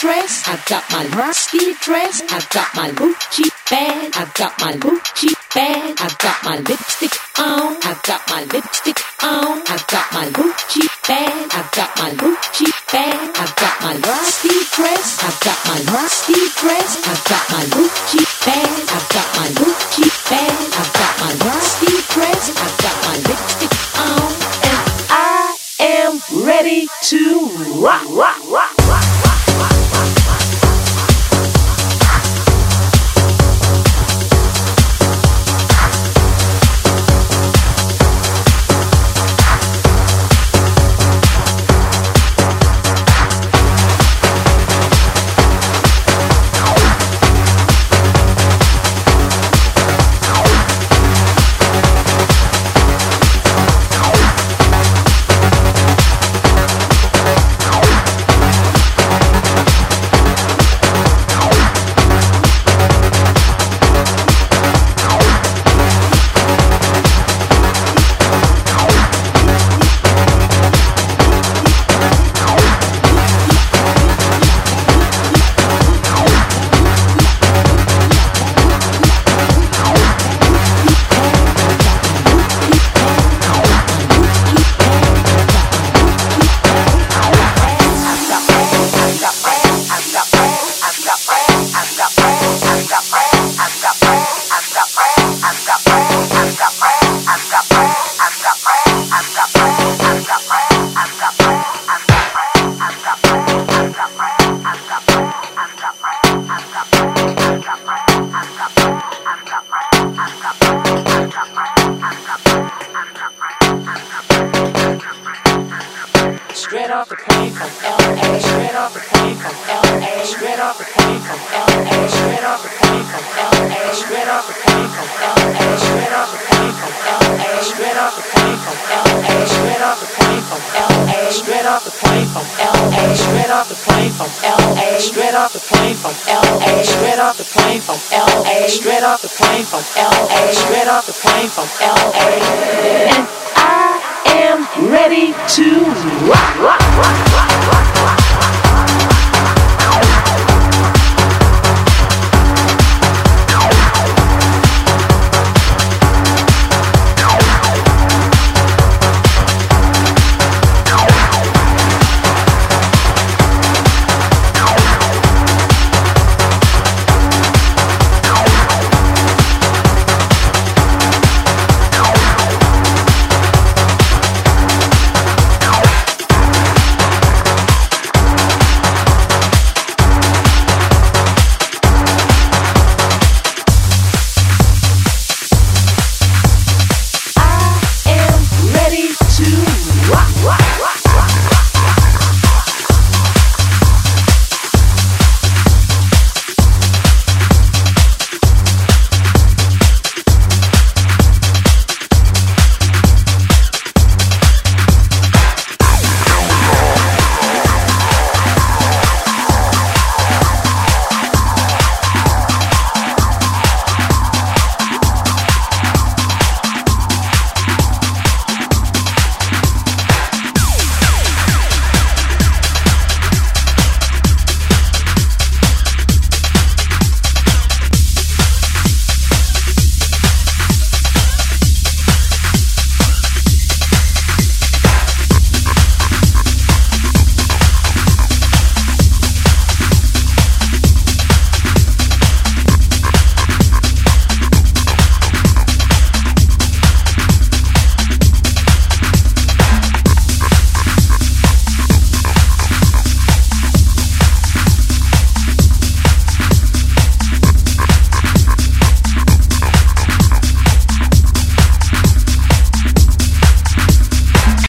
dress, I've got my rusty dress, I've got my Gucci bag, I've got my Gucci bag, I've got my lipstick on, I've got my lipstick on, I've got my Gucci bag, I've got my Gucci bag, I've got my rusty dress, I've got my rusty dress, I've got my Gucci bag, I've got my Gucci bag, I've got my rusty dress, I've got my lipstick on, and I am ready to rock, rock, rock, rock. Straight off the plane from LA, straight off the plane from LA, straight off the plane from LA, straight off the plane from LA, straight off the plane from LA, straight off the plane from LA, straight off the plane from LA, straight off the plane from LA, straight off the plane from LA, straight off the plane from LA, straight off the plane from LA, straight off the plane from LA, straight off the plane from LA, straight off the plane from LA, and I am ready to rock, rock, rock, rock, rock.